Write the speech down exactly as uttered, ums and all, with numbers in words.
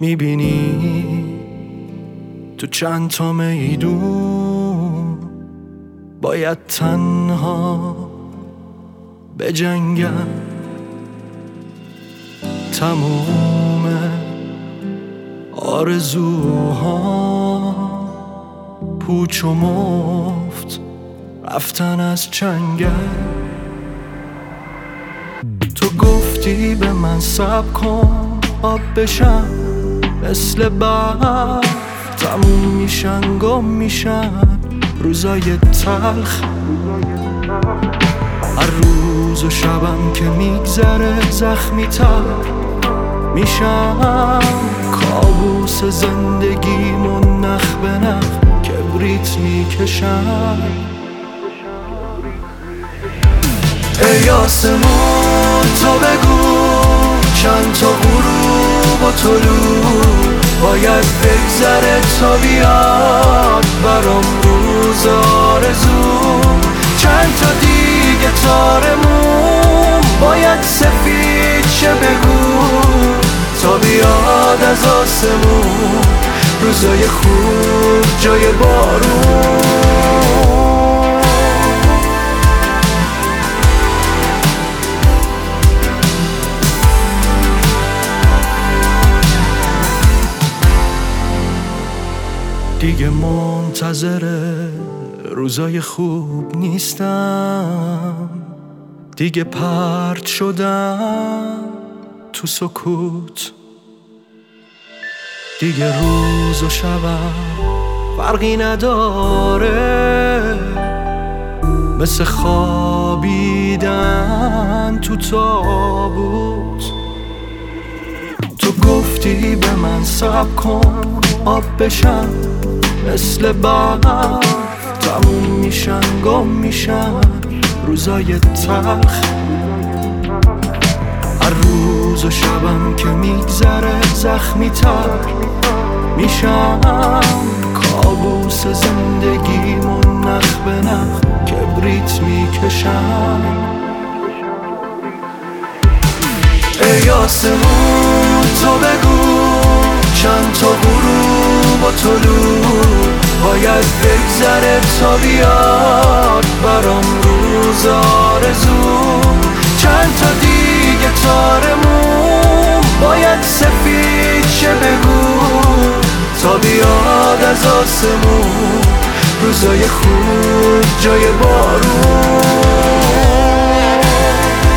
میبینی تو چند تا میدون باید تنها بجنگم. تموم آرزوها پوچ و مفت رفتن از چنگم. تو گفتی به من صبر کن آب بشم، مثل برف تموم میشن گم میشن روزای تلخ. هر روز و شبم که میگذره زخمی تر میشم. کابوس زندگیمون نخ به نخ کبریت میکشم. ای آسمون تو بگو چند تا غروب و طلوع باید بگذره تا بیاد برام روز آرزو. چند تا دیگه تارمون باید سفید شه بگو تا بیاد از آسمون روزای خوب جای بارون. دیگه منتظر روزای خوب نیستم، دیگه پرت شدم تو سکوت. دیگه روز و شبم فرقی نداره، مثل خوابیدن تو تابوت. تو گفتی به من صبر کن آب بشم، مثل برف تموم میشن گم میشن روزای تلخ. هر روز و شبم که میگذره زخمی تر میشم. کابوس زندگیمون نخ به نخ کبریت میکشم. ای آسمون تو بگو چند تا غروب و طلوع باید بگذره تا بیاد برام روز آرزو. چند تا دیگه تارمون باید سفید شه بگو تا بیاد از آسمون روزای خوب جای بارون.